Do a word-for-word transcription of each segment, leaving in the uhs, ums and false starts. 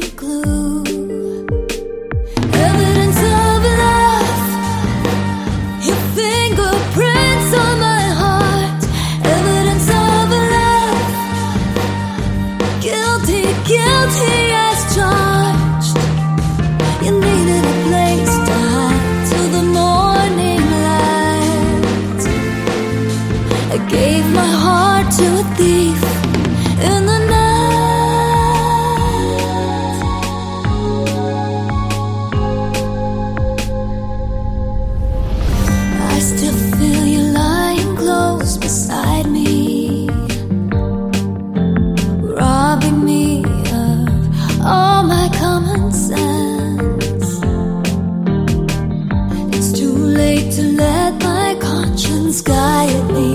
clue. Evidence of love, your fingerprints on my heart. Evidence of love, guilty, guilty as charged. You needed a place to hide till the morning light. I gave my heart to a thief in the night. I still feel you lying close beside me, robbing me of all my common sense. It's too late to let my conscience guide me.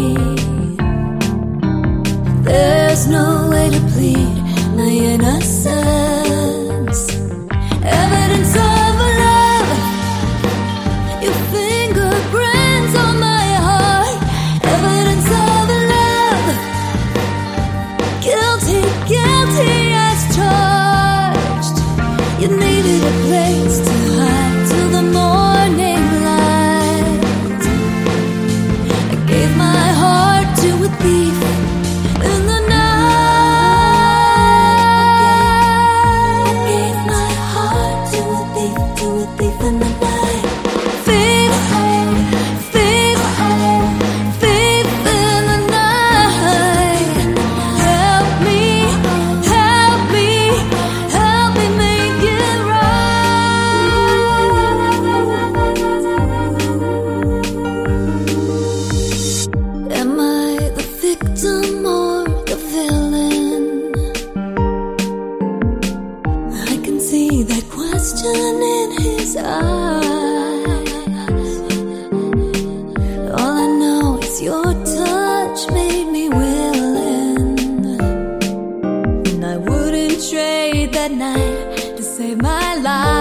There's no way to plead my innocence. Evidence of love, your fingerprints on my heart. Evidence of love, guilty, guilty as charged. You needed a place to hide till the morning light. I gave my heart to a thief in the night. I gave my heart to a thief, to a thief in the night. Thief, thief, thief in the night. Help me, help me, help me make it right. Am I the victim or the villain? I can see that question in his eyes. All I know is your touch made me willing, and I wouldn't trade that night to save my life.